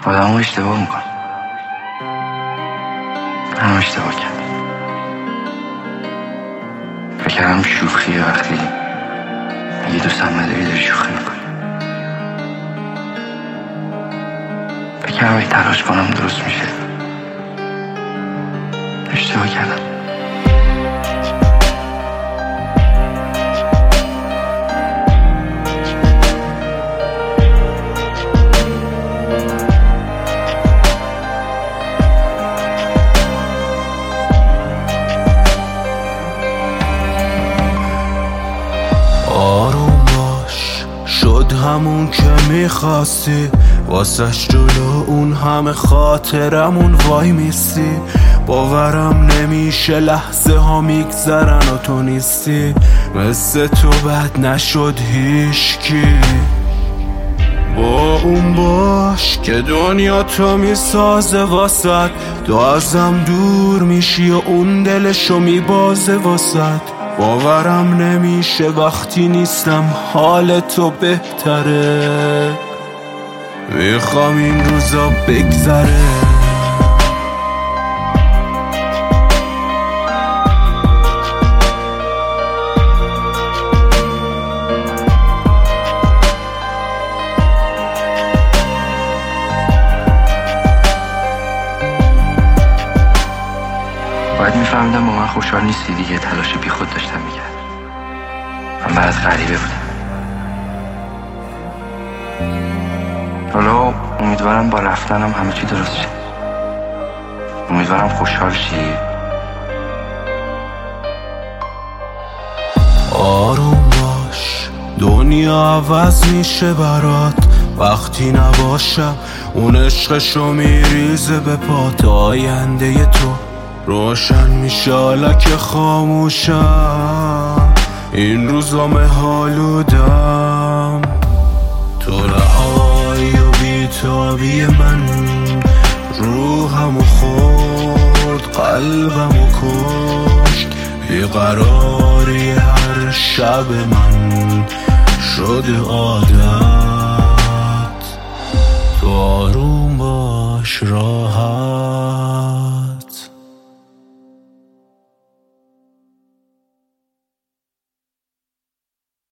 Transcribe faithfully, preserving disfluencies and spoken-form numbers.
آدم اشتباه میکنه. هم اشتباه کرد. فکرم شوخیه وقتی یه دوستم نداری داری شوخی میکنی. فکرم اگه تلاش کنم درست میشه. اشتباه کردم. آروم باش، شد همون که میخواستی، واسش جلو اون همه خاطرمون وای میستی. باورم نمیشه لحظه ها میگذرن و تو نیستی. مثل تو بد نشد هیچکی. با اون باش که دنیا تو میسازه واسد، تو ازم دور میشی و اون دلشو میبازه واسد. باورم نمیشه وقتی نیستم حال تو بهتره. میخوام این روزا بگذره. باید میفهمیدم با من خوشحال نیستی دیگه. تلاش بی خود داشتم میکرد. من برات غریبه بودم. حالا امیدوارم با رفتنم همه چی درست شه. امیدوارم خوشحال شی. آروم باش، دنیا عوض میشه برات وقتی نباشم. اون عشقشو میریزه به پات. آینده تو روشن میشه حالا که خاموشم. این روزا مهالودم. تو رهایی و بیتابی من روحمو خورد، قلبمو کشت. بیقراری هر شب من شده عادت. تو آروم باش، راحت